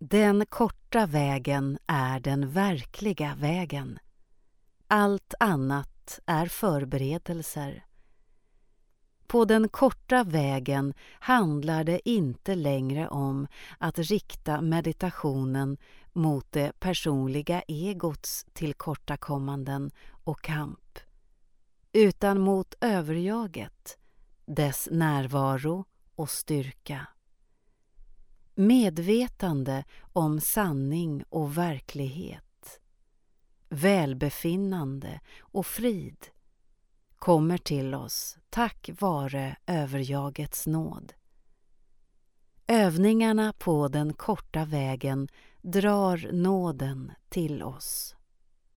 Den korta vägen är den verkliga vägen. Allt annat är förberedelser. På den korta vägen handlar det inte längre om att rikta meditationen mot det personliga egots tillkortakommanden och kamp, utan mot överjaget, dess närvaro och styrka. Medvetande om sanning och verklighet, välbefinnande och frid kommer till oss tack vare överjagets nåd. Övningarna på den korta vägen drar nåden till oss.